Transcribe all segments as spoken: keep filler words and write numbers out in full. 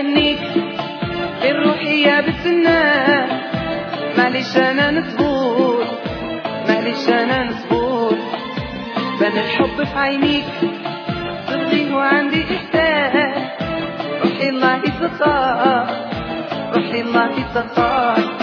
يهنيك غير روحي يا بتسنى. معليش انا نصبر معليش انا نصبر، بان الحب في عينيك صدقي وعندي احساس. روحي الله يسخر روحي الله يسخر.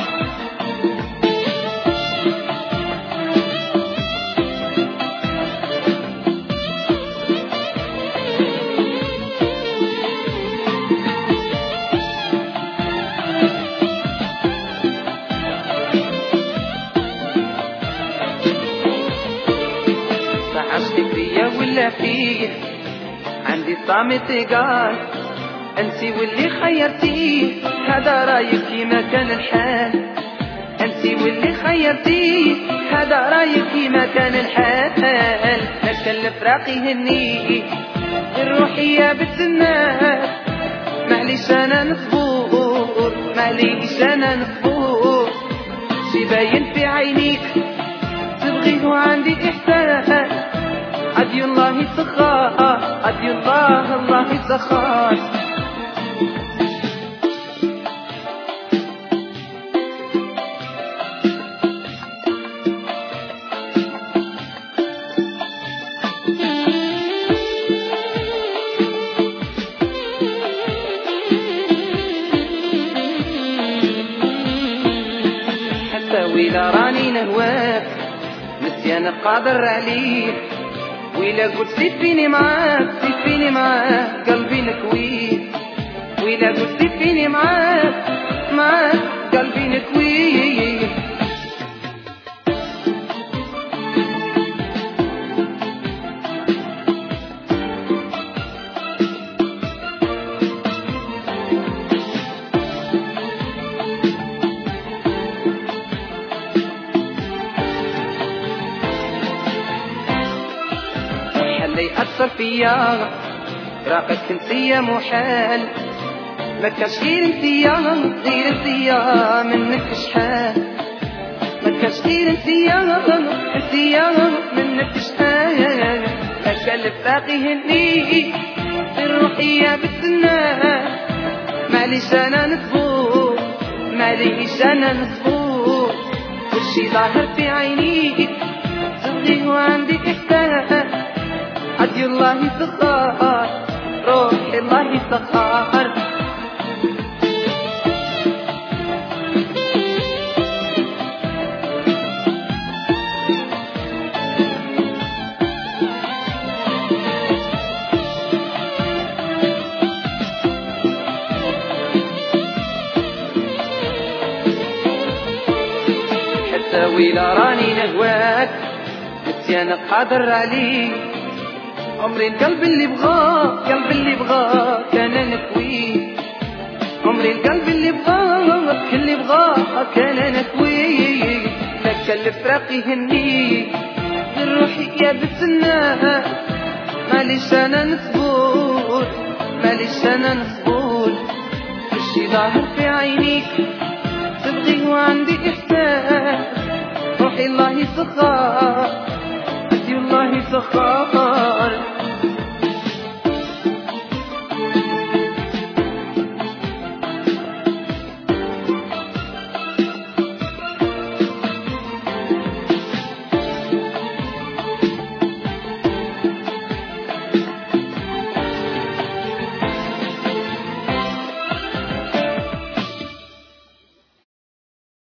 عشقك فيا ولا فيه عندي صامت قال انسي واللي خيرتيه، هذا رايك كيما كان الحال. انسي واللي خيرتيه هذا رايك كيما كان الحال. ما كان الفراق يهنيه غير روحي يا بالسنات. معليش انا نصبر معليش انا نصبر، شي باين في عينيك تبغيه وعندي احساس. عدي الله يسخر عدي الله الله يسخر. حتى ويلا راني نهواك نسيان قادر عليك، ويلا قلت سيبيني معاك سيبيني معاك قلبي نكوي. ويلا قلت سيبيني معاك معاك قلبي نكوي. اللي أثر فيا راقك انتيا محال. ما كاش غير انتيا غير انتيا منك شحال. ما كاش غير انتيا انتيا منك شحال. ما كان الباقي يهنيك غير روحي يا بالسنة. معليش انا نصبر معليش انا نصبر، كلشي ظاهر في عينيك تبغيه وعندي احساس. عدي الله يسخر روحي الله يسخر. حتى ويلا راني نهواك نسيان قادر عليك. عمري القلب اللي بغاك قلب اللي بغاك انا نكوي. عمري القلب اللي بغاك اللي بغاك انا نكوي. لك الفراق يهنيك غير روحي يا بالسنة. معليش انا نصبر معليش انا نصبر، كلشي ظاهر في عينيك تبغيه وعندي احساس. روحي الله يسخر عدي الله يسخر.